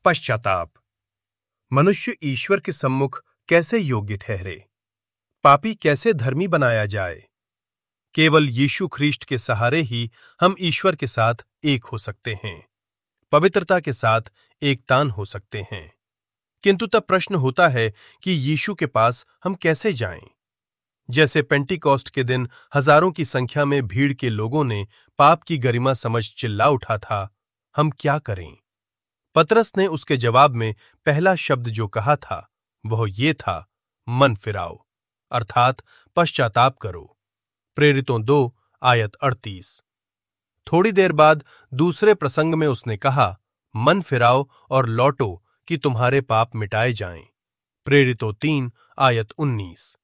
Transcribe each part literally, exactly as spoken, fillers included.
पश्चाताप। मनुष्य ईश्वर के सम्मुख कैसे योग्य ठहरे? पापी कैसे धर्मी बनाया जाए? केवल यीशु ख्रीष्ट के सहारे ही हम ईश्वर के साथ एक हो सकते हैं, पवित्रता के साथ एकतान हो सकते हैं। किंतु तब प्रश्न होता है कि यीशु के पास हम कैसे जाएं? जैसे पेंटिकॉस्ट के दिन हजारों की संख्या में भीड़ के लोगों ने पाप की गरिमा समझ चिल्ला उठा था, हम क्या करें? पतरस ने उसके जवाब में पहला शब्द जो कहा था वह ये था, मन फिराओ, अर्थात पश्चाताप करो। प्रेरितों दो आयत अड़तीस। थोड़ी देर बाद दूसरे प्रसंग में उसने कहा, मन फिराओ और लौटो कि तुम्हारे पाप मिटाए जाएं। प्रेरितों तीन आयत उन्नीस।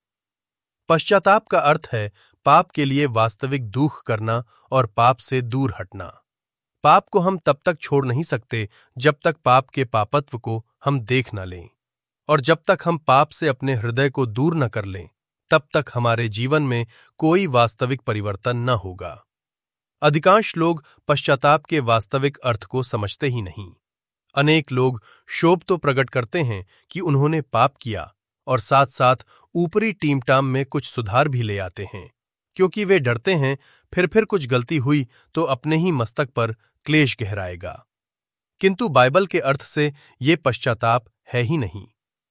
पश्चाताप का अर्थ है पाप के लिए वास्तविक दुख करना और पाप से दूर हटना। पाप को हम तब तक छोड़ नहीं सकते जब तक पाप के पापत्व को हम देख न लें, और जब तक हम पाप से अपने हृदय को दूर न कर लें, तब तक हमारे जीवन में कोई वास्तविक परिवर्तन न होगा। अधिकांश लोग पश्चाताप के वास्तविक अर्थ को समझते ही नहीं। अनेक लोग शोभ तो प्रकट करते हैं कि उन्होंने पाप किया और साथ साथ ऊपरी टीमटाम में कुछ सुधार भी ले आते हैं, क्योंकि वे डरते हैं फिर फिर कुछ गलती हुई तो अपने ही मस्तक पर क्लेश गहराएगा। किंतु बाइबल के अर्थ से ये पश्चाताप है ही नहीं।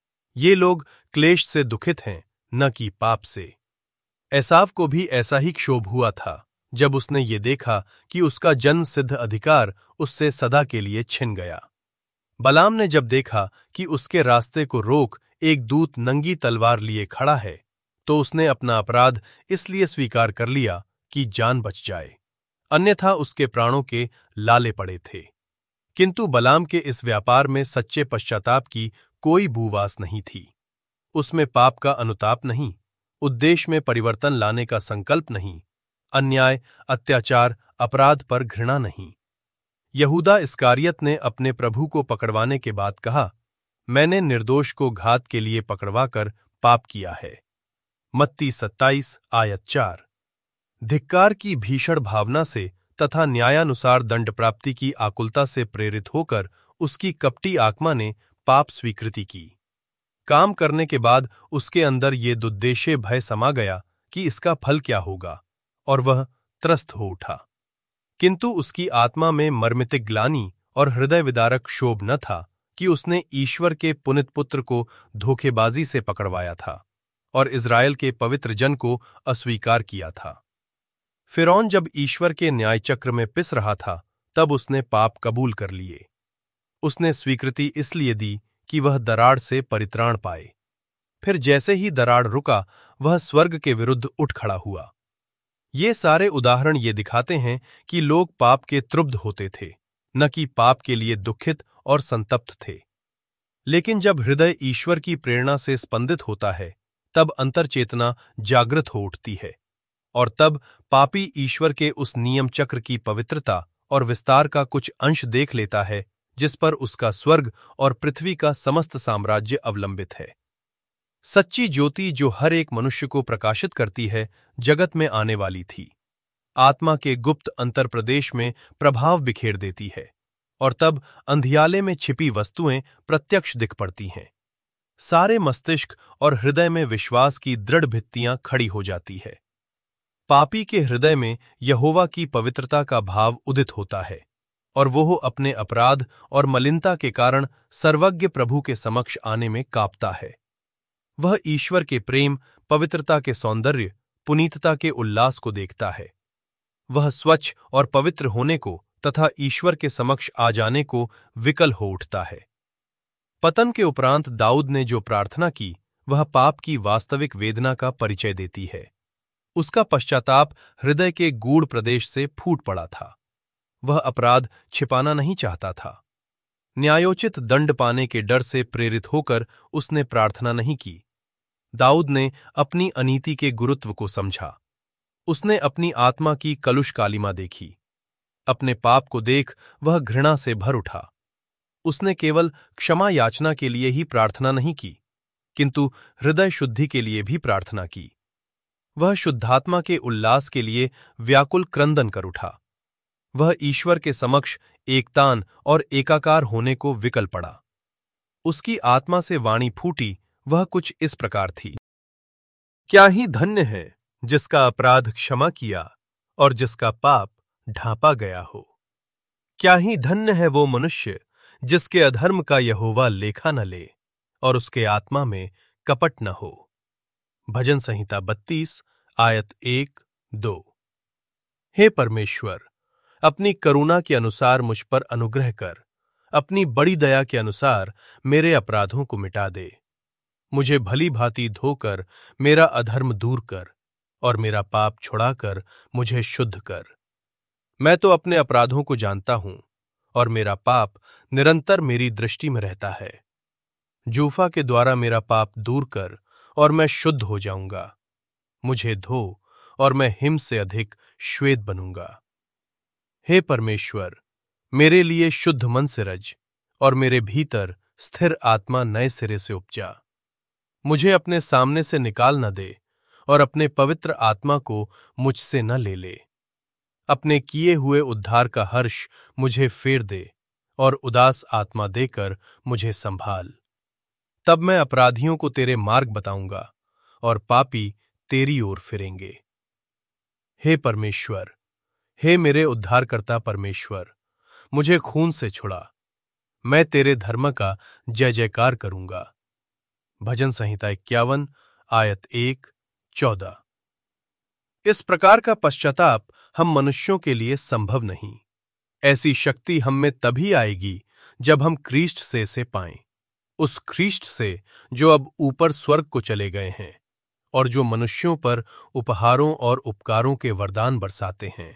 ये लोग क्लेश से दुखित हैं, न कि पाप से। एसाव को भी ऐसा ही क्षोभ हुआ था जब उसने ये देखा कि उसका जन्म सिद्ध अधिकार उससे सदा के लिए छिन गया। बलाम ने जब देखा कि उसके रास्ते को रोक एक दूत नंगी तलवार लिए खड़ा है, तो उसने अपना अपराध इसलिए स्वीकार कर लिया कि जान बच जाए, अन्यथा उसके प्राणों के लाले पड़े थे। किंतु बलाम के इस व्यापार में सच्चे पश्चाताप की कोई भूवास नहीं थी। उसमें पाप का अनुताप नहीं, उद्देश्य में परिवर्तन लाने का संकल्प नहीं, अन्याय, अत्याचार, अपराध पर घृणा नहीं। यहूदा इस्कारियत ने अपने प्रभु को पकड़वाने के बाद कहा, मैंने निर्दोष को घात के लिए पकड़वाकर पाप किया है। मत्ती सत्ताईस आयत चार। धिक्कार की भीषण भावना से तथा न्यायानुसार दंड प्राप्ति की आकुलता से प्रेरित होकर उसकी कपटी आत्मा ने पाप स्वीकृति की। काम करने के बाद उसके अंदर ये दुद्देश्य भय समा गया कि इसका फल क्या होगा, और वह त्रस्त हो उठा। किंतु उसकी आत्मा में मर्मितिक ग्लानि और हृदय विदारक क्षोभ न था कि उसने ईश्वर के पुनित पुत्र को धोखेबाजी से पकड़वाया था और इज़राइल के पवित्र जन को अस्वीकार किया था। फिरौन जब ईश्वर के न्याय चक्र में पिस रहा था, तब उसने पाप कबूल कर लिए। उसने स्वीकृति इसलिए दी कि वह दरार से परित्राण पाए। फिर जैसे ही दरार रुका, वह स्वर्ग के विरुद्ध उठ खड़ा हुआ। ये सारे उदाहरण ये दिखाते हैं कि लोग पाप के त्रुब्ध होते थे, न कि पाप के लिए दुखित और संतप्त थे। लेकिन जब हृदय ईश्वर की प्रेरणा से स्पंदित होता है, तब अंतर्चेतना जागृत हो उठती है, और तब पापी ईश्वर के उस नियम चक्र की पवित्रता और विस्तार का कुछ अंश देख लेता है जिस पर उसका स्वर्ग और पृथ्वी का समस्त साम्राज्य अवलंबित है। सच्ची ज्योति जो हर एक मनुष्य को प्रकाशित करती है, जगत में आने वाली थी, आत्मा के गुप्त अंतर्प्रदेश में प्रभाव बिखेर देती है, और तब अंधियाले में छिपी वस्तुएं प्रत्यक्ष दिख पड़ती हैं। सारे मस्तिष्क और हृदय में विश्वास की दृढ़ भित्तियां खड़ी हो जाती है। पापी के हृदय में यहोवा की पवित्रता का भाव उदित होता है, और वो अपने अपराध और मलिनता के कारण सर्वज्ञ प्रभु के समक्ष आने में कांपता है। वह ईश्वर के प्रेम, पवित्रता के सौंदर्य, पुनीतता के उल्लास को देखता है। वह स्वच्छ और पवित्र होने को तथा ईश्वर के समक्ष आ जाने को विकल हो उठता है। पतन के उपरांत दाऊद ने जो प्रार्थना की, वह पाप की वास्तविक वेदना का परिचय देती है। उसका पश्चाताप हृदय के गूढ़ प्रदेश से फूट पड़ा था। वह अपराध छिपाना नहीं चाहता था। न्यायोचित दंड पाने के डर से प्रेरित होकर उसने प्रार्थना नहीं की। दाऊद ने अपनी अनीति के गुरुत्व को समझा। उसने अपनी आत्मा की कलुष कालिमा देखी। अपने पाप को देख वह घृणा से भर उठा। उसने केवल क्षमा याचना के लिए ही प्रार्थना नहीं की, किंतु हृदय शुद्धि के लिए भी प्रार्थना की। वह शुद्धात्मा के उल्लास के लिए व्याकुल क्रंदन कर उठा। वह ईश्वर के समक्ष एकतान और एकाकार होने को विकल पड़ा। उसकी आत्मा से वाणी फूटी, वह कुछ इस प्रकार थी। क्या ही धन्य है जिसका अपराध क्षमा किया और जिसका पाप ढांपा गया हो। क्या ही धन्य है वो मनुष्य जिसके अधर्म का यहोवा लेखा न ले और उसके आत्मा में कपट न हो। भजन संहिता बत्तीस आयत एक दो। हे परमेश्वर, अपनी करुणा के अनुसार मुझ पर अनुग्रह कर, अपनी बड़ी दया के अनुसार मेरे अपराधों को मिटा दे। मुझे भली भांति धोकर मेरा अधर्म दूर कर और मेरा पाप छुड़ाकर मुझे शुद्ध कर। मैं तो अपने अपराधों को जानता हूं और मेरा पाप निरंतर मेरी दृष्टि में रहता है। जूफा के द्वारा मेरा पाप दूर कर और मैं शुद्ध हो जाऊंगा। मुझे धो और मैं हिम से अधिक श्वेत बनूंगा। हे परमेश्वर, मेरे लिए शुद्ध मन से रज और मेरे भीतर स्थिर आत्मा नए सिरे से उपजा। मुझे अपने सामने से निकाल न दे और अपने पवित्र आत्मा को मुझसे न ले ले। अपने किए हुए उद्धार का हर्ष मुझे फेर दे और उदास आत्मा देकर मुझे संभाल। तब मैं अपराधियों को तेरे मार्ग बताऊंगा और पापी तेरी ओर फिरेंगे। हे परमेश्वर, हे मेरे उद्धारकर्ता परमेश्वर, मुझे खून से छुड़ा। मैं तेरे धर्म का जय जयकार करूंगा। भजन संहिता इक्यावन आयत एक चौदह। इस प्रकार का पश्चाताप हम मनुष्यों के लिए संभव नहीं। ऐसी शक्ति हम में तभी आएगी जब हम ख्रीष्ट से से पाएं, उस ख्रीष्ट से जो अब ऊपर स्वर्ग को चले गए हैं और जो मनुष्यों पर उपहारों और उपकारों के वरदान बरसाते हैं।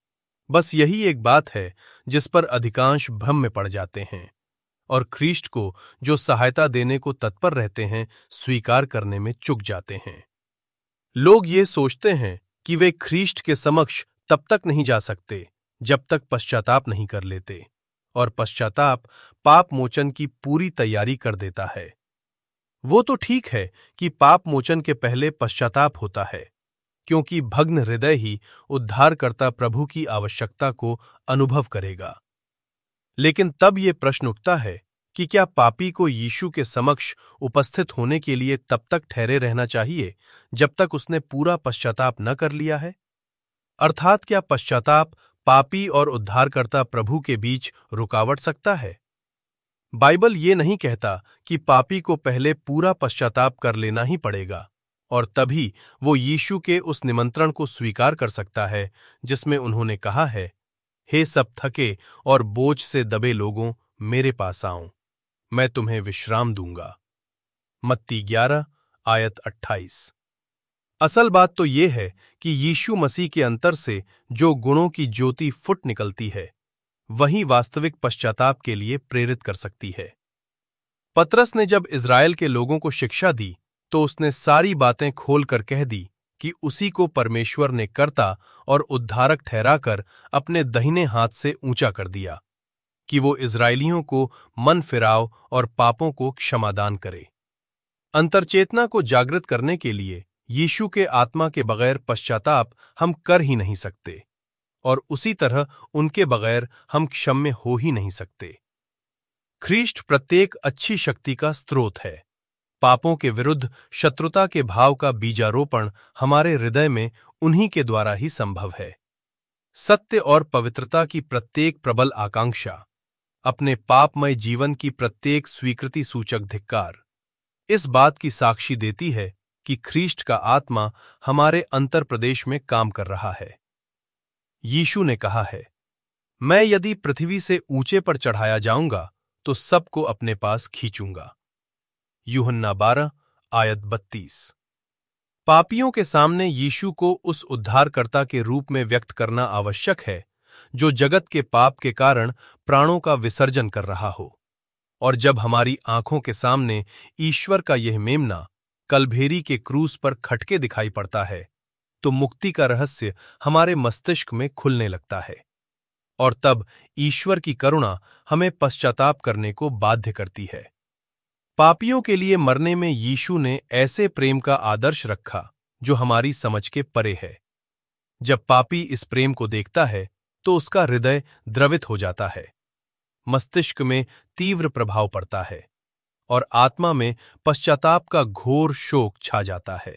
बस यही एक बात है जिस पर अधिकांश भ्रम में पड़ जाते हैं और ख्रीष्ट को जो सहायता देने को तत्पर रहते हैं स्वीकार करने में चूक जाते हैं। लोग ये सोचते हैं कि वे ख्रीष्ट के समक्ष तब तक नहीं जा सकते जब तक पश्चाताप नहीं कर लेते, और पश्चाताप पाप मोचन की पूरी तैयारी कर देता है। वो तो ठीक है कि पाप मोचन के पहले पश्चाताप होता है, क्योंकि भग्न हृदय ही उद्धारकर्ता प्रभु की आवश्यकता को अनुभव करेगा। लेकिन तब ये प्रश्न उठता है कि क्या पापी को यीशु के समक्ष उपस्थित होने के लिए तब तक ठहरे रहना चाहिए जब तक उसने पूरा पश्चाताप न कर लिया है? अर्थात क्या पश्चाताप पापी और उद्धारकर्ता प्रभु के बीच रुकावट सकता है? बाइबल ये नहीं कहता कि पापी को पहले पूरा पश्चाताप कर लेना ही पड़ेगा और तभी वो यीशु के उस निमंत्रण को स्वीकार कर सकता है जिसमें उन्होंने कहा है, हे सब थके और बोझ से दबे लोगों, मेरे पास आओ, मैं तुम्हें विश्राम दूंगा। मत्ती ग्यारह आयत अट्ठाईस। असल बात तो ये है कि यीशु मसीह के अंतर से जो गुणों की ज्योति फुट निकलती है वही वास्तविक पश्चाताप के लिए प्रेरित कर सकती है। पतरस ने जब इज़राइल के लोगों को शिक्षा दी तो उसने सारी बातें खोलकर कह दी कि उसी को परमेश्वर ने कर्ता और उद्धारक ठहराकर अपने दाहिने हाथ से ऊंचा कर दिया कि वो इज़राइलियों को मन फिराव और पापों को क्षमादान करे। अंतर्चेतना को जागृत करने के लिए यीशु के आत्मा के बगैर पश्चाताप हम कर ही नहीं सकते और उसी तरह उनके बगैर हम क्षम्य हो ही नहीं सकते। ख्रीष्ट प्रत्येक अच्छी शक्ति का स्रोत है। पापों के विरुद्ध शत्रुता के भाव का बीजारोपण हमारे हृदय में उन्हीं के द्वारा ही संभव है। सत्य और पवित्रता की प्रत्येक प्रबल आकांक्षा, अपने पापमय जीवन की प्रत्येक स्वीकृति सूचक धिक्कार इस बात की साक्षी देती है कि ख्रीष्ट का आत्मा हमारे अंतर प्रदेश में काम कर रहा है। यीशु ने कहा है, मैं यदि पृथ्वी से ऊंचे पर चढ़ाया जाऊंगा तो सबको अपने पास खींचूंगा। यूहन्ना बारह आयत बत्तीस। पापियों के सामने यीशु को उस उद्धारकर्ता के रूप में व्यक्त करना आवश्यक है जो जगत के पाप के कारण प्राणों का विसर्जन कर रहा हो। और जब हमारी आंखों के सामने ईश्वर का यह मेमना कलभेरी के क्रूस पर खटके दिखाई पड़ता है तो मुक्ति का रहस्य हमारे मस्तिष्क में खुलने लगता है और तब ईश्वर की करुणा हमें पश्चाताप करने को बाध्य करती है। पापियों के लिए मरने में यीशु ने ऐसे प्रेम का आदर्श रखा जो हमारी समझ के परे है। जब पापी इस प्रेम को देखता है तो उसका हृदय द्रवित हो जाता है, मस्तिष्क में तीव्र प्रभाव पड़ता है और आत्मा में पश्चाताप का घोर शोक छा जाता है।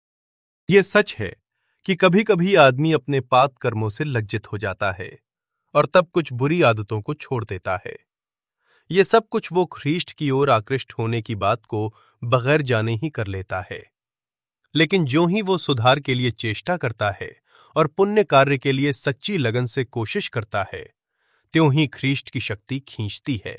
यह सच है कि कभी कभी आदमी अपने पाप कर्मों से लज्जित हो जाता है और तब कुछ बुरी आदतों को छोड़ देता है। ये सब कुछ वो ख्रीष्ट की ओर आकृष्ट होने की बात को बगैर जाने ही कर लेता है। लेकिन ज्यों ही वो सुधार के लिए चेष्टा करता है और पुण्य कार्य के लिए सच्ची लगन से कोशिश करता है, त्यों ही ख्रीष्ट की शक्ति खींचती है।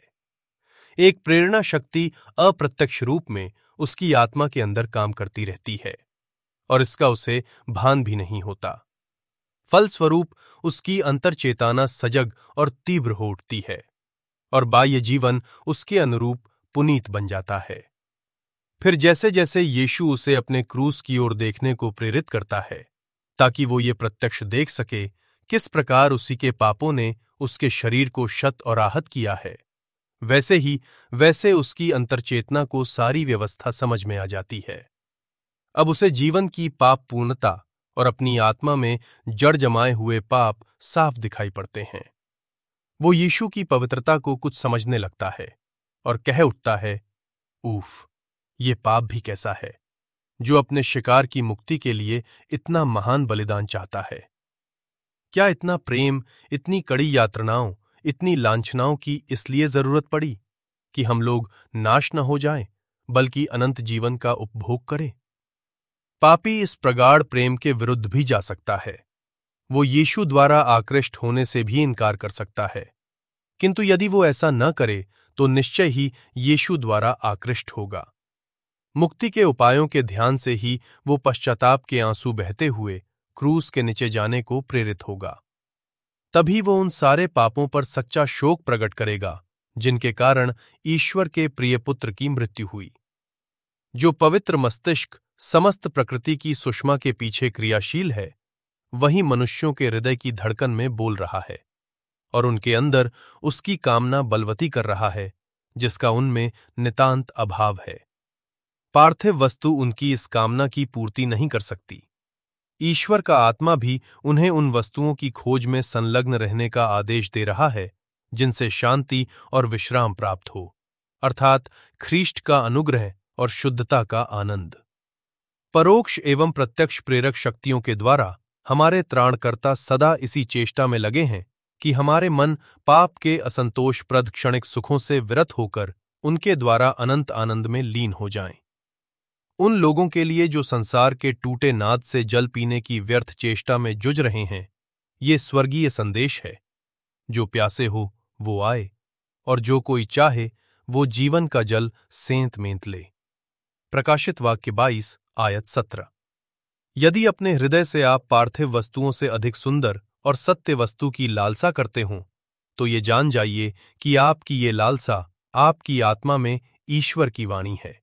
एक प्रेरणा शक्ति अप्रत्यक्ष रूप में उसकी आत्मा के अंदर काम करती रहती है और इसका उसे भान भी नहीं होता। फलस्वरूप उसकी अंतर्चेतना सजग और तीव्र हो उठती है और बाह्य जीवन उसके अनुरूप पुनीत बन जाता है। फिर जैसे जैसे यीशु उसे अपने क्रूस की ओर देखने को प्रेरित करता है ताकि वो ये प्रत्यक्ष देख सके किस प्रकार उसी के पापों ने उसके शरीर को क्षत और आहत किया है, वैसे ही वैसे उसकी अंतर्चेतना को सारी व्यवस्था समझ में आ जाती है। अब उसे जीवन की पाप पूर्णता और अपनी आत्मा में जड़ जमाए हुए पाप साफ दिखाई पड़ते हैं। वो यीशु की पवित्रता को कुछ समझने लगता है और कह उठता है, उफ, ये पाप भी कैसा है जो अपने शिकार की मुक्ति के लिए इतना महान बलिदान चाहता है। क्या इतना प्रेम, इतनी कड़ी यातनाओं, इतनी लांछनाओं की इसलिए जरूरत पड़ी कि हम लोग नाश न हो जाएं, बल्कि अनंत जीवन का उपभोग करें? पापी इस प्रगाढ़ प्रेम के विरुद्ध भी जा सकता है। वो यीशु द्वारा आकृष्ट होने से भी इनकार कर सकता है, किंतु यदि वो ऐसा न करे तो निश्चय ही यीशु द्वारा आकृष्ट होगा। मुक्ति के उपायों के ध्यान से ही वो पश्चाताप के आंसू बहते हुए क्रूस के नीचे जाने को प्रेरित होगा। तभी वो उन सारे पापों पर सच्चा शोक प्रकट करेगा जिनके कारण ईश्वर के प्रिय पुत्र की मृत्यु हुई। जो पवित्र मस्तिष्क समस्त प्रकृति की सुषमा के पीछे क्रियाशील है, वही मनुष्यों के हृदय की धड़कन में बोल रहा है और उनके अंदर उसकी कामना बलवती कर रहा है जिसका उनमें नितांत अभाव है। पार्थिव वस्तु उनकी इस कामना की पूर्ति नहीं कर सकती। ईश्वर का आत्मा भी उन्हें उन वस्तुओं की खोज में संलग्न रहने का आदेश दे रहा है जिनसे शांति और विश्राम प्राप्त हो, अर्थात ख्रीष्ट का अनुग्रह और शुद्धता का आनंद। परोक्ष एवं प्रत्यक्ष प्रेरक शक्तियों के द्वारा हमारे त्राणकर्ता सदा इसी चेष्टा में लगे हैं कि हमारे मन पाप के असंतोषप्रद क्षणिक सुखों से विरत होकर उनके द्वारा अनंत आनंद में लीन हो जाएं। उन लोगों के लिए जो संसार के टूटे नाद से जल पीने की व्यर्थ चेष्टा में जुझ रहे हैं, ये स्वर्गीय संदेश है, जो प्यासे हो वो आए और जो कोई चाहे वो जीवन का जल सेंत मेंत ले। प्रकाशित वाक्य बाईस आयत सत्रह। यदि अपने हृदय से आप पार्थिव वस्तुओं से अधिक सुंदर और सत्य वस्तु की लालसा करते हों, तो ये जान जाइए कि आपकी ये लालसा आपकी आत्मा में ईश्वर की वाणी है।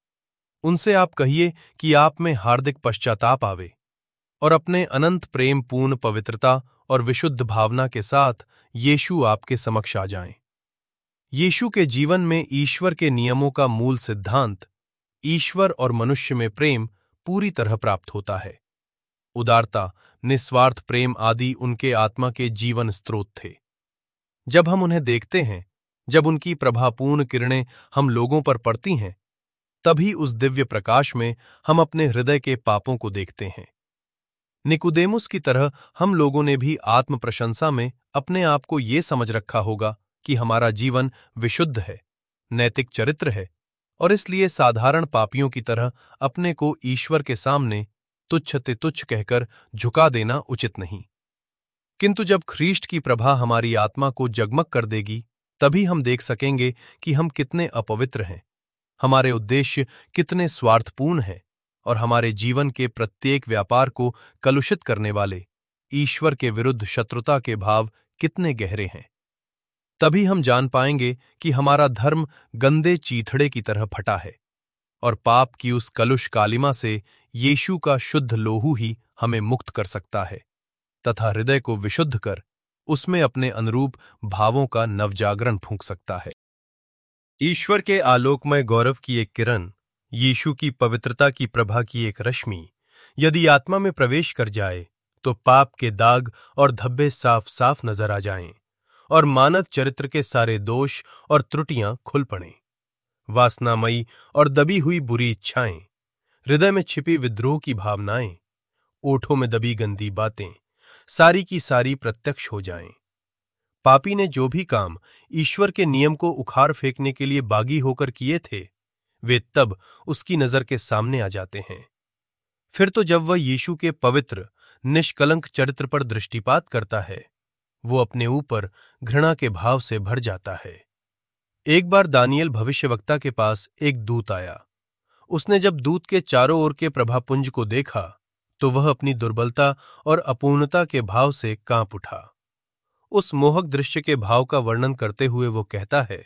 उनसे आप कहिए कि आप में हार्दिक पश्चाताप आवे और अपने अनंत प्रेम पूर्ण पवित्रता और विशुद्ध भावना के साथ यीशु आपके समक्ष आ जाएं। यीशु के जीवन में ईश्वर के नियमों का मूल सिद्धांत, ईश्वर और मनुष्य में प्रेम, पूरी तरह प्राप्त होता है। उदारता, निस्वार्थ प्रेम आदि उनके आत्मा के जीवन स्रोत थे। जब हम उन्हें देखते हैं, जब उनकी प्रभापूर्ण किरणें हम लोगों पर पड़ती हैं, तभी उस दिव्य प्रकाश में हम अपने हृदय के पापों को देखते हैं। निकुदेमुस की तरह हम लोगों ने भी आत्म प्रशंसा में अपने आप को ये समझ रखा होगा कि हमारा जीवन विशुद्ध है, नैतिक चरित्र है और इसलिए साधारण पापियों की तरह अपने को ईश्वर के सामने तुच्छ ते तुच्छ कहकर झुका देना उचित नहीं। किंतु जब ख्रीष्ट की प्रभा हमारी आत्मा को जगमग कर देगी, तभी हम देख सकेंगे कि हम कितने अपवित्र हैं, हमारे उद्देश्य कितने स्वार्थपूर्ण हैं और हमारे जीवन के प्रत्येक व्यापार को कलुषित करने वाले ईश्वर के विरुद्ध शत्रुता के भाव कितने गहरे हैं। तभी हम जान पाएंगे कि हमारा धर्म गंदे चीथड़े की तरह फटा है और पाप की उस कलुष कालिमा से यीशु का शुद्ध लोहू ही हमें मुक्त कर सकता है तथा हृदय को विशुद्ध कर उसमें अपने अनुरूप भावों का नवजागरण फूंक सकता है। ईश्वर के आलोकमय गौरव की एक किरण, यीशु की पवित्रता की प्रभा की एक रश्मि यदि आत्मा में प्रवेश कर जाए तो पाप के दाग और धब्बे साफ साफ नजर आ जाएं और मानव चरित्र के सारे दोष और त्रुटियां खुल पड़ें। वासनामयी और दबी हुई बुरी इच्छाएं, हृदय में छिपी विद्रोह की भावनाएं, ओठों में दबी गंदी बातें सारी की सारी प्रत्यक्ष हो जाएं। पापी ने जो भी काम ईश्वर के नियम को उखाड़ फेंकने के लिए बागी होकर किए थे, वे तब उसकी नजर के सामने आ जाते हैं। फिर तो जब वह यीशु के पवित्र निष्कलंक चरित्र पर दृष्टिपात करता है, वो अपने ऊपर घृणा के भाव से भर जाता है। एक बार दानियल भविष्यवक्ता के पास एक दूत आया। उसने जब दूत के चारों ओर के प्रभापुंज को देखा तो वह अपनी दुर्बलता और अपूर्णता के भाव से कांप उठा। उस मोहक दृश्य के भाव का वर्णन करते हुए वो कहता है,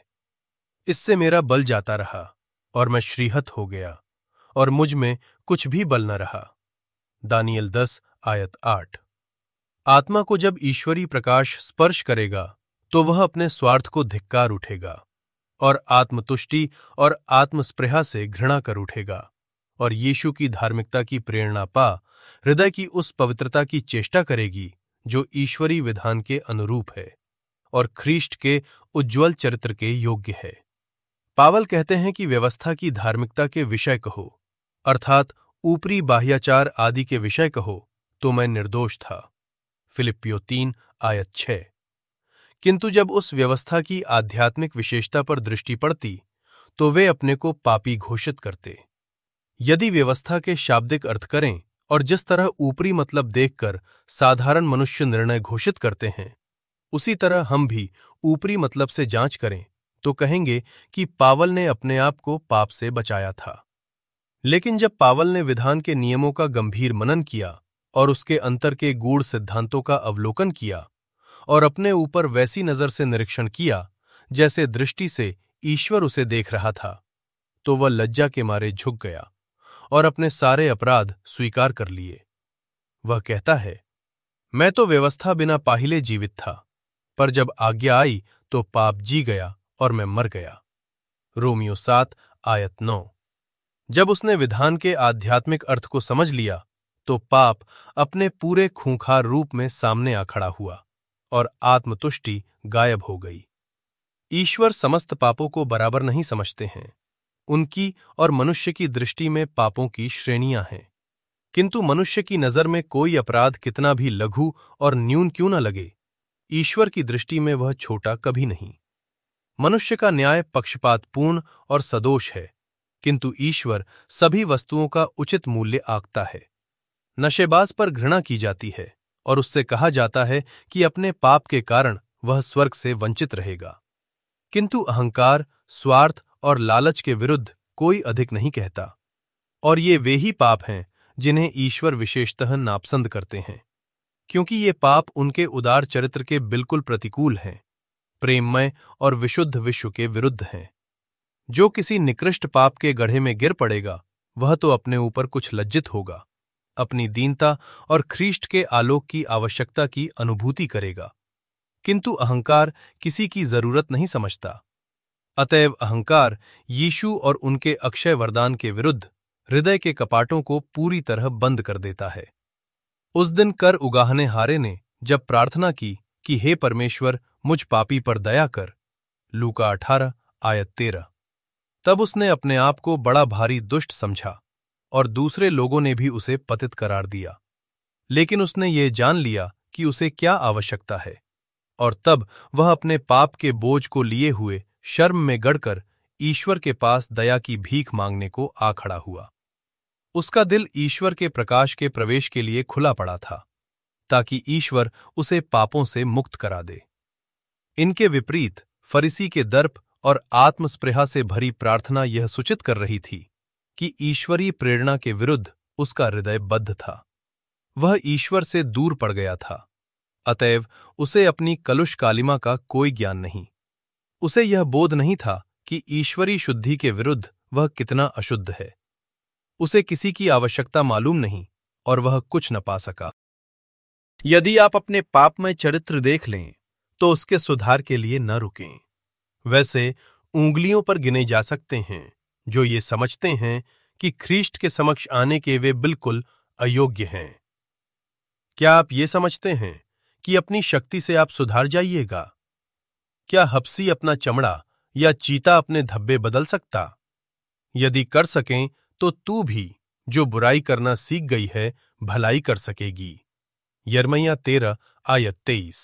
इससे मेरा बल जाता रहा और मैं श्रीहत हो गया और मुझ में कुछ भी बल न रहा। दानियल दस आयत आठ। आत्मा को जब ईश्वरी प्रकाश स्पर्श करेगा तो वह अपने स्वार्थ को धिक्कार उठेगा और आत्मतुष्टि और आत्मस्पृहा से घृणा कर उठेगा और यीशु की धार्मिकता की प्रेरणा पा हृदय की उस पवित्रता की चेष्टा करेगी जो ईश्वरी विधान के अनुरूप है और ख्रीष्ट के उज्ज्वल चरित्र के योग्य है। पावल कहते हैं कि व्यवस्था की धार्मिकता के विषय कहो, अर्थात ऊपरी बाह्याचार आदि के विषय कहो, तो मैं निर्दोष था। फिलिप्पियों तीन आयत छह। किंतु जब उस व्यवस्था की आध्यात्मिक विशेषता पर दृष्टि पड़ती तो वे अपने को पापी घोषित करते। यदि व्यवस्था के शाब्दिक अर्थ करें और जिस तरह ऊपरी मतलब देखकर साधारण मनुष्य निर्णय घोषित करते हैं, उसी तरह हम भी ऊपरी मतलब से जांच करें तो कहेंगे कि पावल ने अपने आप को पाप से बचाया था। लेकिन जब पावल ने विधान के नियमों का गंभीर मनन किया और उसके अंतर के गूढ़ सिद्धांतों का अवलोकन किया और अपने ऊपर वैसी नजर से निरीक्षण किया जैसे दृष्टि से ईश्वर उसे देख रहा था, तो वह लज्जा के मारे झुक गया और अपने सारे अपराध स्वीकार कर लिए। वह कहता है, मैं तो व्यवस्था बिना पाहिले जीवित था, पर जब आज्ञा आई तो पाप जी गया और मैं मर गया। रोमियो सात आयत नौ। जब उसने विधान के आध्यात्मिक अर्थ को समझ लिया तो पाप अपने पूरे खूंखार रूप में सामने आ खड़ा हुआ और आत्मतुष्टि गायब हो गई। ईश्वर समस्त पापों को बराबर नहीं समझते हैं। उनकी और मनुष्य की दृष्टि में पापों की श्रेणियां हैं, किंतु मनुष्य की नजर में कोई अपराध कितना भी लघु और न्यून क्यों न लगे, ईश्वर की दृष्टि में वह छोटा कभी नहीं। मनुष्य का न्याय पक्षपातपूर्ण और सदोष है, किंतु ईश्वर सभी वस्तुओं का उचित मूल्य आंकता है। नशेबाज पर घृणा की जाती है और उससे कहा जाता है कि अपने पाप के कारण वह स्वर्ग से वंचित रहेगा, किंतु अहंकार, स्वार्थ और लालच के विरुद्ध कोई अधिक नहीं कहता। और ये वे ही पाप हैं जिन्हें ईश्वर विशेषतः नापसंद करते हैं, क्योंकि ये पाप उनके उदार चरित्र के बिल्कुल प्रतिकूल हैं, प्रेममय और विशुद्ध विश्व के विरुद्ध हैं। जो किसी निकृष्ट पाप के गड्ढे में गिर पड़ेगा वह तो अपने ऊपर कुछ लज्जित होगा, अपनी दीनता और ख्रीष्ट के आलोक की आवश्यकता की अनुभूति करेगा, किंतु अहंकार किसी की जरूरत नहीं समझता। अतएव अहंकार यीशु और उनके अक्षय वरदान के विरुद्ध हृदय के कपाटों को पूरी तरह बंद कर देता है। उस दिन कर उगाहने हारे ने जब प्रार्थना की कि हे परमेश्वर मुझ पापी पर दया कर, लूका अठारह आयत तेरह, तब उसने अपने आप को बड़ा भारी दुष्ट समझा और दूसरे लोगों ने भी उसे पतित करार दिया। लेकिन उसने ये जान लिया कि उसे क्या आवश्यकता है और तब वह अपने पाप के बोझ को लिए हुए शर्म में गड़कर ईश्वर के पास दया की भीख मांगने को आ खड़ा हुआ। उसका दिल ईश्वर के प्रकाश के प्रवेश के लिए खुला पड़ा था, ताकि ईश्वर उसे पापों से मुक्त करा दे। इनके विपरीत फरीसी के दर्प और आत्मस्पृहा से भरी प्रार्थना यह सूचित कर रही थी कि ईश्वरीय प्रेरणा के विरुद्ध उसका हृदय बद्ध था। वह ईश्वर से दूर पड़ गया था, अतएव उसे अपनी कलुष कालिमा का कोई ज्ञान नहीं। उसे यह बोध नहीं था कि ईश्वरी शुद्धि के विरुद्ध वह कितना अशुद्ध है। उसे किसी की आवश्यकता मालूम नहीं और वह कुछ न पा सका। यदि आप अपने पापमय चरित्र देख लें तो उसके सुधार के लिए न रुकें। वैसे उंगलियों पर गिने जा सकते हैं जो ये समझते हैं कि ख्रीष्ट के समक्ष आने के वे बिल्कुल अयोग्य हैं। क्या आप ये समझते हैं कि अपनी शक्ति से आप सुधार जाइएगा? क्या हप्सी अपना चमड़ा या चीता अपने धब्बे बदल सकता? यदि कर सकें तो तू भी, जो बुराई करना सीख गई है, भलाई कर सकेगी। यिर्मयाह तेरह आयत तेईस।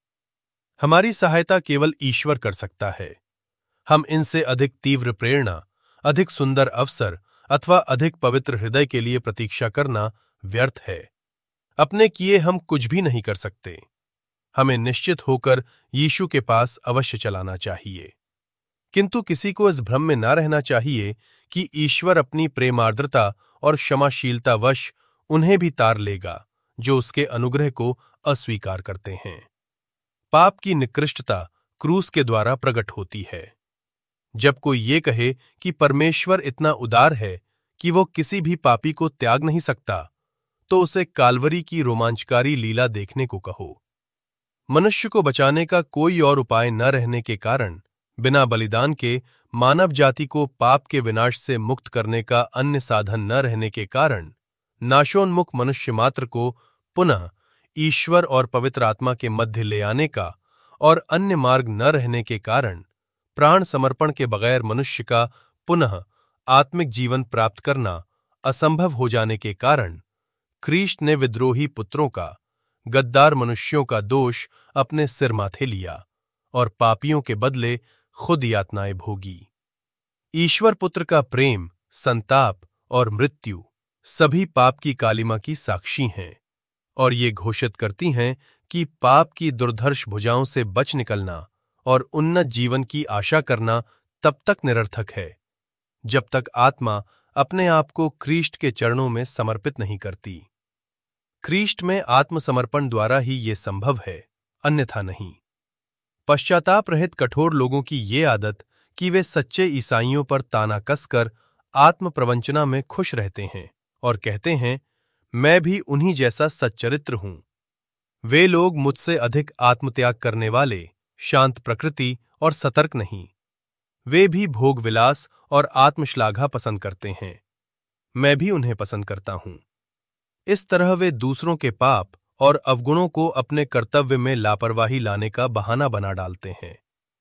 हमारी सहायता केवल ईश्वर कर सकता है। हम इनसे अधिक तीव्र प्रेरणा, अधिक सुंदर अवसर अथवा अधिक पवित्र हृदय के लिए प्रतीक्षा करना व्यर्थ है। अपने किए हम कुछ भी नहीं कर सकते। हमें निश्चित होकर यीशु के पास अवश्य चलाना चाहिए। किंतु किसी को इस भ्रम में न रहना चाहिए कि ईश्वर अपनी प्रेमार्द्रता और क्षमाशीलता वश उन्हें भी तार लेगा जो उसके अनुग्रह को अस्वीकार करते हैं। पाप की निकृष्टता क्रूस के द्वारा प्रकट होती है। जब कोई ये कहे कि परमेश्वर इतना उदार है कि वो किसी भी पापी को त्याग नहीं सकता, तो उसे काल्वरी की रोमांचकारी लीला देखने को कहो। मनुष्य को बचाने का कोई और उपाय न रहने के कारण, बिना बलिदान के मानव जाति को पाप के विनाश से मुक्त करने का अन्य साधन न रहने के कारण, नाशोन्मुख मनुष्य मात्र को पुनः ईश्वर और पवित्र आत्मा के मध्य ले आने का और अन्य मार्ग न रहने के कारण, प्राण समर्पण के बगैर मनुष्य का पुनः आत्मिक जीवन प्राप्त करना असंभव हो जाने के कारण, ख्रीष्ट ने विद्रोही पुत्रों का, गद्दार मनुष्यों का दोष अपने सिर माथे लिया और पापियों के बदले खुद यातनाएं भोगी। ईश्वर पुत्र का प्रेम, संताप और मृत्यु सभी पाप की कालिमा की साक्षी हैं और ये घोषित करती हैं कि पाप की दुर्धर्ष भुजाओं से बच निकलना और उन्नत जीवन की आशा करना तब तक निरर्थक है जब तक आत्मा अपने आप को ख्रीष्ट के चरणों में समर्पित नहीं करती। ख्रीष्ट में आत्मसमर्पण द्वारा ही ये संभव है, अन्यथा नहीं। पश्चाताप रहित कठोर लोगों की ये आदत कि वे सच्चे ईसाइयों पर ताना कसकर आत्म प्रवंचना में खुश रहते हैं और कहते हैं, मैं भी उन्हीं जैसा सच्चरित्र हूं। वे लोग मुझसे अधिक आत्मत्याग करने वाले, शांत प्रकृति और सतर्क नहीं। वे भी भोग विलास और आत्मश्लाघा पसंद करते हैं। मैं भी उन्हें पसंद करता हूं। इस तरह वे दूसरों के पाप और अवगुणों को अपने कर्तव्य में लापरवाही लाने का बहाना बना डालते हैं।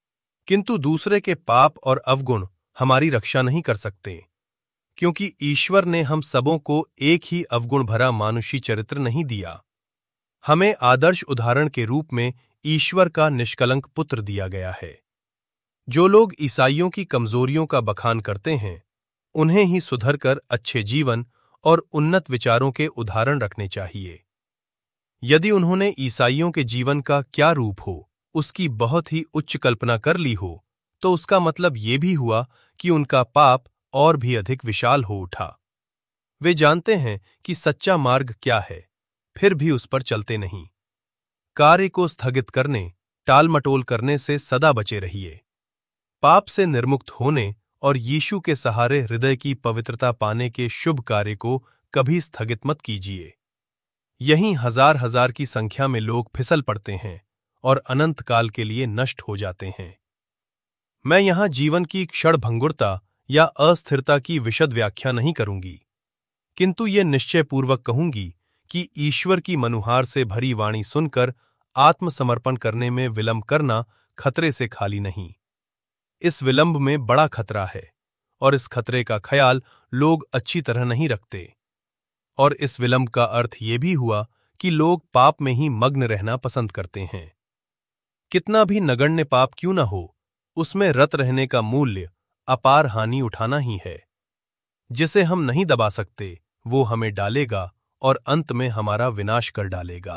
किंतु दूसरे के पाप और अवगुण हमारी रक्षा नहीं कर सकते, क्योंकि ईश्वर ने हम सबों को एक ही अवगुण भरा मानुषी चरित्र नहीं दिया। हमें आदर्श उदाहरण के रूप में ईश्वर का निष्कलंक पुत्र दिया गया है। जो लोग ईसाइयों की कमजोरियों का बखान करते हैं, उन्हें ही सुधरकर अच्छे जीवन और उन्नत विचारों के उदाहरण रखने चाहिए। यदि उन्होंने ईसाइयों के जीवन का क्या रूप हो, उसकी बहुत ही उच्च कल्पना कर ली हो, तो उसका मतलब ये भी हुआ कि उनका पाप और भी अधिक विशाल हो उठा। वे जानते हैं कि सच्चा मार्ग क्या है, फिर भी उस पर चलते नहीं। कार्य को स्थगित करने, टालमटोल करने से सदा बचे रहिए। पाप से निर्मुक्त होने और यीशु के सहारे हृदय की पवित्रता पाने के शुभ कार्य को कभी स्थगित मत कीजिए। यहीं हजार हजार की संख्या में लोग फिसल पड़ते हैं और अनंत काल के लिए नष्ट हो जाते हैं। मैं यहां जीवन की क्षणभंगुरता या अस्थिरता की विशद व्याख्या नहीं करूंगी, किंतु ये निश्चयपूर्वक कहूंगी कि ईश्वर की मनुहार से भरी वाणी सुनकर आत्मसमर्पण करने में विलंब करना खतरे से खाली नहीं। इस विलंब में बड़ा खतरा है और इस खतरे का ख्याल लोग अच्छी तरह नहीं रखते। और इस विलंब का अर्थ ये भी हुआ कि लोग पाप में ही मग्न रहना पसंद करते हैं। कितना भी नगण्य पाप क्यों न हो, उसमें रत रहने का मूल्य अपार हानि उठाना ही है। जिसे हम नहीं दबा सकते, वो हमें डालेगा और अंत में हमारा विनाश कर डालेगा।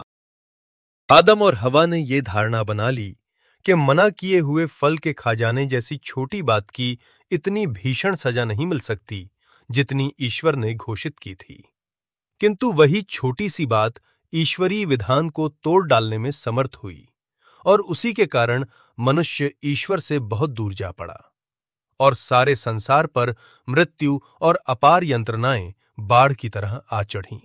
आदम और हवा ने ये धारणा बना ली कि मना किए हुए फल के खा जाने जैसी छोटी बात की इतनी भीषण सजा नहीं मिल सकती जितनी ईश्वर ने घोषित की थी। किंतु वही छोटी सी बात ईश्वरीय विधान को तोड़ डालने में समर्थ हुई और उसी के कारण मनुष्य ईश्वर से बहुत दूर जा पड़ा और सारे संसार पर मृत्यु और अपार यंत्रणाएं बाढ़ की तरह आ चढ़ीं।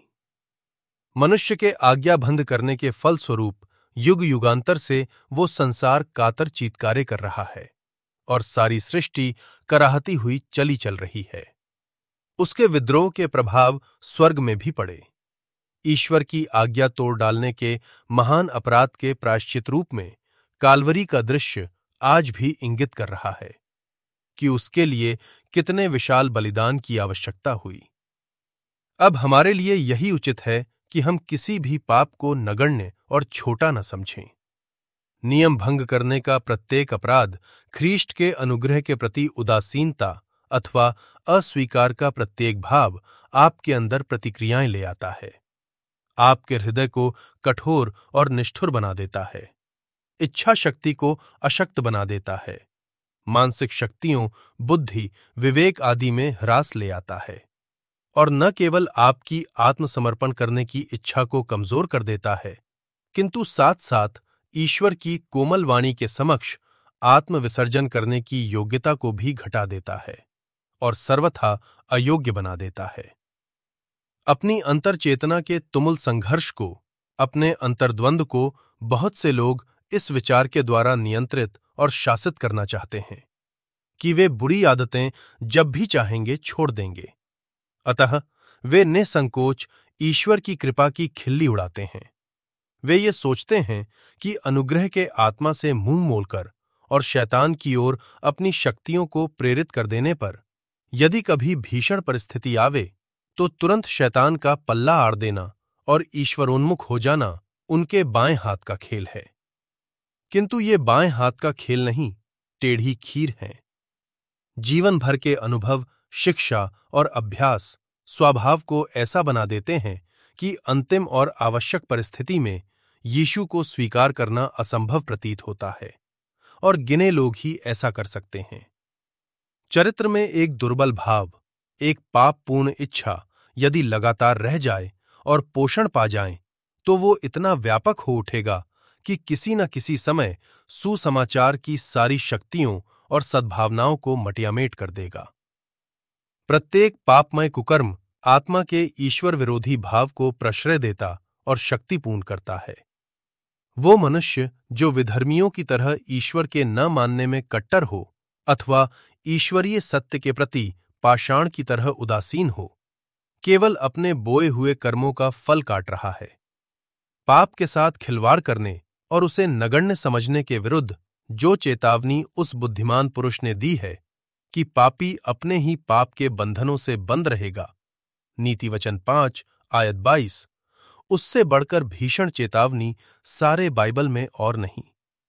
मनुष्य के आज्ञाभंग करने के फलस्वरूप युग युगांतर से वो संसार कातर चीत्कारे कर रहा है और सारी सृष्टि कराहती हुई चली चल रही है। उसके विद्रोह के प्रभाव स्वर्ग में भी पड़े। ईश्वर की आज्ञा तोड़ डालने के महान अपराध के प्रायश्चित रूप में काल्वरी का दृश्य आज भी इंगित कर रहा है कि उसके लिए कितने विशाल बलिदान की आवश्यकता हुई। अब हमारे लिए यही उचित है कि हम किसी भी पाप को नगण्य और छोटा न समझें। नियम भंग करने का प्रत्येक अपराध ख्रीष्ट के अनुग्रह के प्रति उदासीनता अथवा अस्वीकार का प्रत्येक भाव आपके अंदर प्रतिक्रियाएं ले आता है, आपके हृदय को कठोर और निष्ठुर बना देता है, इच्छा शक्ति को अशक्त बना देता है, मानसिक शक्तियों, बुद्धि, विवेक आदि में ह्रास ले आता है, और न केवल आपकी आत्मसमर्पण करने की इच्छा को कमजोर कर देता है, किंतु साथ साथ ईश्वर की कोमल वाणी के समक्ष आत्मविसर्जन करने की योग्यता को भी घटा देता है और सर्वथा अयोग्य बना देता है। अपनी अंतरचेतना के तुमुल संघर्ष को, अपने अंतर्द्वंद को बहुत से लोग इस विचार के द्वारा नियंत्रित और शासित करना चाहते हैं कि वे बुरी आदतें जब भी चाहेंगे छोड़ देंगे। अतः वे निसंकोच ईश्वर की कृपा की खिल्ली उड़ाते हैं। वे ये सोचते हैं कि अनुग्रह के आत्मा से मुंह मोड़कर और शैतान की ओर अपनी शक्तियों को प्रेरित कर देने पर यदि कभी भीषण परिस्थिति आवे तो तुरंत शैतान का पल्ला आड़ देना और ईश्वरोन्मुख हो जाना उनके बाएं हाथ का खेल है। किंतु ये बाएं हाथ का खेल नहीं, टेढ़ी खीर है। जीवन भर के अनुभव, शिक्षा और अभ्यास स्वभाव को ऐसा बना देते हैं कि अंतिम और आवश्यक परिस्थिति में यीशु को स्वीकार करना असंभव प्रतीत होता है, और गिने लोग ही ऐसा कर सकते हैं। चरित्र में एक दुर्बल भाव, एक पापपूर्ण इच्छा यदि लगातार रह जाए और पोषण पा जाए तो वो इतना व्यापक हो उठेगा कि किसी न किसी समय सुसमाचार की सारी शक्तियों और सद्भावनाओं को मटियामेट कर देगा। प्रत्येक पापमय कुकर्म आत्मा के ईश्वर विरोधी भाव को प्रश्रय देता और शक्तिपूर्ण करता है। वो मनुष्य जो विधर्मियों की तरह ईश्वर के न मानने में कट्टर हो अथवा ईश्वरीय सत्य के प्रति पाषाण की तरह उदासीन हो, केवल अपने बोए हुए कर्मों का फल काट रहा है। पाप के साथ खिलवाड़ करने और उसे नगण्य समझने के विरुद्ध जो चेतावनी उस बुद्धिमान पुरुष ने दी है कि पापी अपने ही पाप के बंधनों से बंद रहेगा, नीति वचन पांच आयत बाईस, उससे बढ़कर भीषण चेतावनी सारे बाइबल में और नहीं।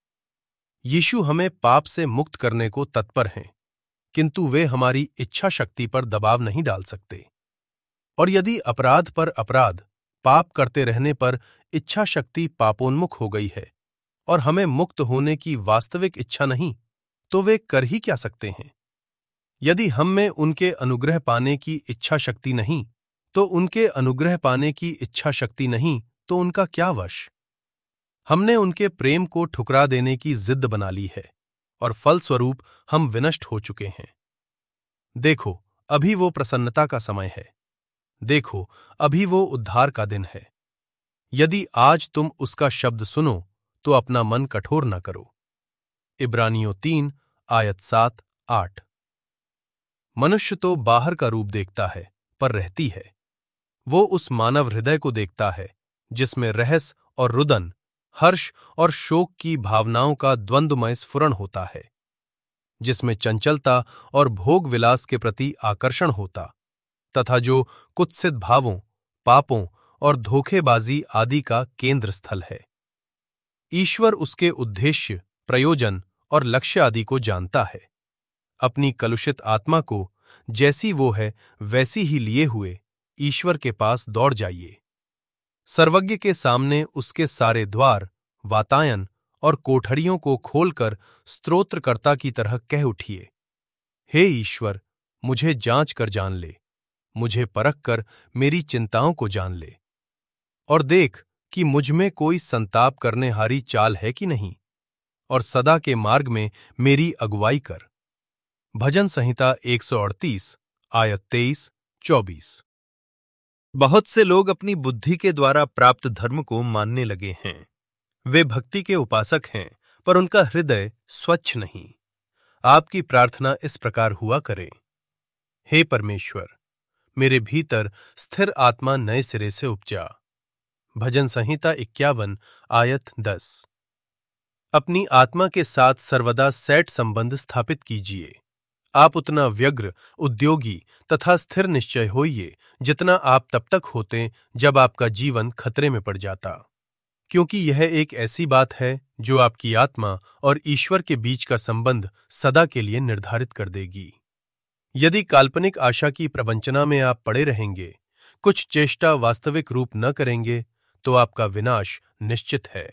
यीशु हमें पाप से मुक्त करने को तत्पर हैं, किंतु वे हमारी इच्छा शक्ति पर दबाव नहीं डाल सकते। और यदि अपराध पर अपराध, पाप करते रहने पर इच्छा शक्ति पापोन्मुख हो गई है और हमें मुक्त होने की वास्तविक इच्छा नहीं, तो वे कर ही क्या सकते हैं? यदि हम में उनके अनुग्रह पाने की इच्छा शक्ति नहीं, तो उनके अनुग्रह पाने की इच्छा शक्ति नहीं तो उनका क्या वश? हमने उनके प्रेम को ठुकरा देने की जिद बना ली है और फलस्वरूप हम विनष्ट हो चुके हैं। देखो, अभी वो प्रसन्नता का समय है। देखो, अभी वो उद्धार का दिन है। यदि आज तुम उसका शब्द सुनो तो अपना मन कठोर न करो। इब्रानियों तीन आयत सात आठ। मनुष्य तो बाहर का रूप देखता है पर रहती है। वो उस मानव हृदय को देखता है जिसमें रहस्य और रुदन, हर्ष और शोक की भावनाओं का द्वंद्वमय स्फुरण होता है, जिसमें चंचलता और भोग विलास के प्रति आकर्षण होता तथा जो कुत्सित भावों, पापों और धोखेबाजी आदि का केंद्र स्थल है। ईश्वर उसके उद्देश्य, प्रयोजन और लक्ष्य आदि को जानता है। अपनी कलुषित आत्मा को जैसी वो है वैसी ही लिए हुए ईश्वर के पास दौड़ जाइए। सर्वज्ञ के सामने उसके सारे द्वार, वातायन और कोठरियों को खोलकर स्तोत्रकर्ता की तरह कह उठिए, हे ईश्वर, मुझे जांच कर जान ले, मुझे परख कर मेरी चिंताओं को जान ले, और देख कि मुझमें कोई संताप करने हारी चाल है कि नहीं, और सदा के मार्ग में मेरी अगुवाई कर। भजन संहिता एक सौ अड़तीस आयत तेईस चौबीस। बहुत से लोग अपनी बुद्धि के द्वारा प्राप्त धर्म को मानने लगे हैं। वे भक्ति के उपासक हैं, पर उनका हृदय स्वच्छ नहीं। आपकी प्रार्थना इस प्रकार हुआ करे, हे परमेश्वर, मेरे भीतर स्थिर आत्मा नए सिरे से उपजा। भजन संहिता इक्यावन आयत दस। अपनी आत्मा के साथ सर्वदा सैट संबंध स्थापित कीजिए। आप उतना व्यग्र, उद्योगी तथा स्थिर निश्चय होइए जितना आप तब तक होते जब आपका जीवन खतरे में पड़ जाता, क्योंकि यह एक ऐसी बात है जो आपकी आत्मा और ईश्वर के बीच का संबंध सदा के लिए निर्धारित कर देगी। यदि काल्पनिक आशा की प्रवंचना में आप पड़े रहेंगे, कुछ चेष्टा वास्तविक रूप न करेंगे, तो आपका विनाश निश्चित है।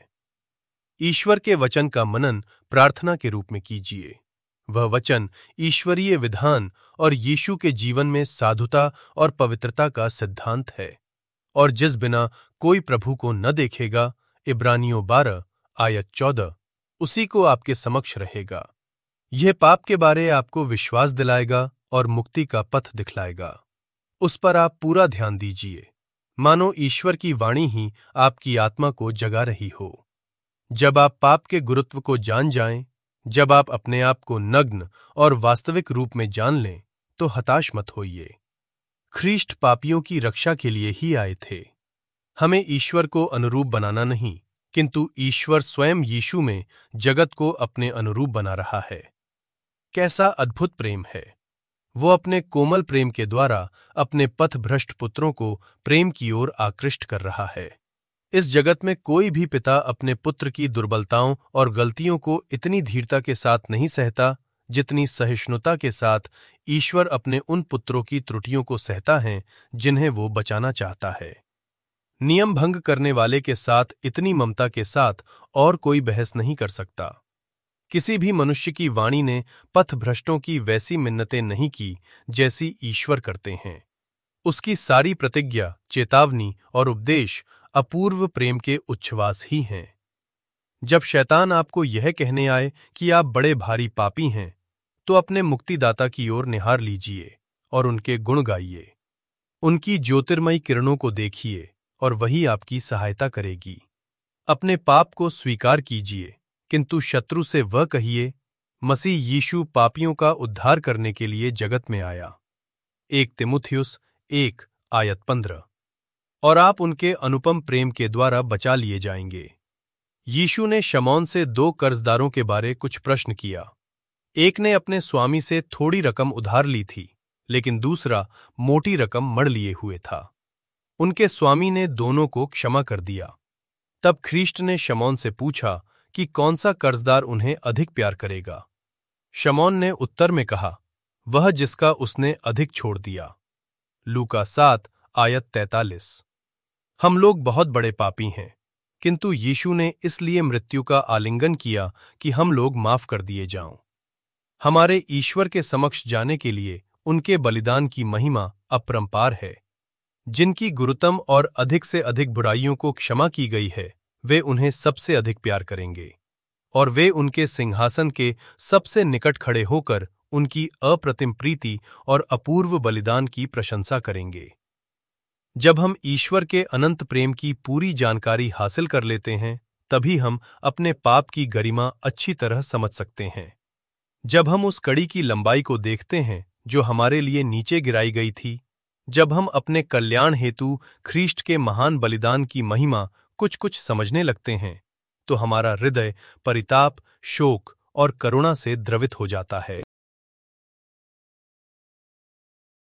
ईश्वर के वचन का मनन प्रार्थना के रूप में कीजिए। वह वचन ईश्वरीय विधान और यीशु के जीवन में साधुता और पवित्रता का सिद्धांत है, और जिस बिना कोई प्रभु को न देखेगा, इब्रानियों बारह आयत चौदह, उसी को आपके समक्ष रहेगा। यह पाप के बारे आपको विश्वास दिलाएगा और मुक्ति का पथ दिखलाएगा। उस पर आप पूरा ध्यान दीजिए, मानो ईश्वर की वाणी ही आपकी आत्मा को जगा रही हो। जब आप पाप के गुरुत्व को जान जाएं, जब आप अपने आप को नग्न और वास्तविक रूप में जान लें, तो हताश मत होइए। ख्रीष्ट पापियों की रक्षा के लिए ही आए थे। हमें ईश्वर को अनुरूप बनाना नहीं, किंतु ईश्वर स्वयं यीशु में जगत को अपने अनुरूप बना रहा है। कैसा अद्भुत प्रेम है! वो अपने कोमल प्रेम के द्वारा अपने पथभ्रष्ट पुत्रों को प्रेम की ओर आकृष्ट कर रहा है। इस जगत में कोई भी पिता अपने पुत्र की दुर्बलताओं और गलतियों को इतनी धीरता के साथ नहीं सहता जितनी सहिष्णुता के साथ ईश्वर अपने उन पुत्रों की त्रुटियों को सहता है जिन्हें वो बचाना चाहता है। नियम भंग करने वाले के साथ इतनी ममता के साथ और कोई बहस नहीं कर सकता। किसी भी मनुष्य की वाणी ने पथभ्रष्टों की वैसी मिन्नतें नहीं की जैसी ईश्वर करते हैं। उसकी सारी प्रतिज्ञा, चेतावनी और उपदेश अपूर्व प्रेम के उच्छ्वास ही हैं। जब शैतान आपको यह कहने आए कि आप बड़े भारी पापी हैं, तो अपने मुक्तिदाता की ओर निहार लीजिए और उनके गुण गाइए। उनकी ज्योतिर्मयी किरणों को देखिए और वही आपकी सहायता करेगी। अपने पाप को स्वीकार कीजिए, किंतु शत्रु से वह कहिए, मसीह यीशु पापियों का उद्धार करने के लिए जगत में आया। एक तिमुथियुस एक आयत पंद्रह। और आप उनके अनुपम प्रेम के द्वारा बचा लिए जाएंगे। यीशु ने शमौन से दो कर्जदारों के बारे कुछ प्रश्न किया। एक ने अपने स्वामी से थोड़ी रकम उधार ली थी, लेकिन दूसरा मोटी रकम मड़ लिए हुए था। उनके स्वामी ने दोनों को क्षमा कर दिया। तब ख्रीष्ट ने शमौन से पूछा कि कौन सा कर्जदार उन्हें अधिक प्यार करेगा। शमौन ने उत्तर में कहा, वह जिसका उसने अधिक छोड़ दिया। लूका सात आयत तैतालीस। हम लोग बहुत बड़े पापी हैं, किंतु यीशु ने इसलिए मृत्यु का आलिंगन किया कि हम लोग माफ कर दिए जाऊं। हमारे ईश्वर के समक्ष जाने के लिए उनके बलिदान की महिमा अपरंपार है। जिनकी गुरुतम और अधिक से अधिक बुराइयों को क्षमा की गई है, वे उन्हें सबसे अधिक प्यार करेंगे, और वे उनके सिंहासन के सबसे निकट खड़े होकर उनकी अप्रतिम प्रीति और अपूर्व बलिदान की प्रशंसा करेंगे। जब हम ईश्वर के अनंत प्रेम की पूरी जानकारी हासिल कर लेते हैं, तभी हम अपने पाप की गरिमा अच्छी तरह समझ सकते हैं। जब हम उस कड़ी की लंबाई को देखते हैं जो हमारे लिए नीचे गिराई गई थी, जब हम अपने कल्याण हेतु ख्रीष्ट के महान बलिदान की महिमा कुछ कुछ समझने लगते हैं, तो हमारा हृदय परिताप, शोक और करुणा से द्रवित हो जाता है।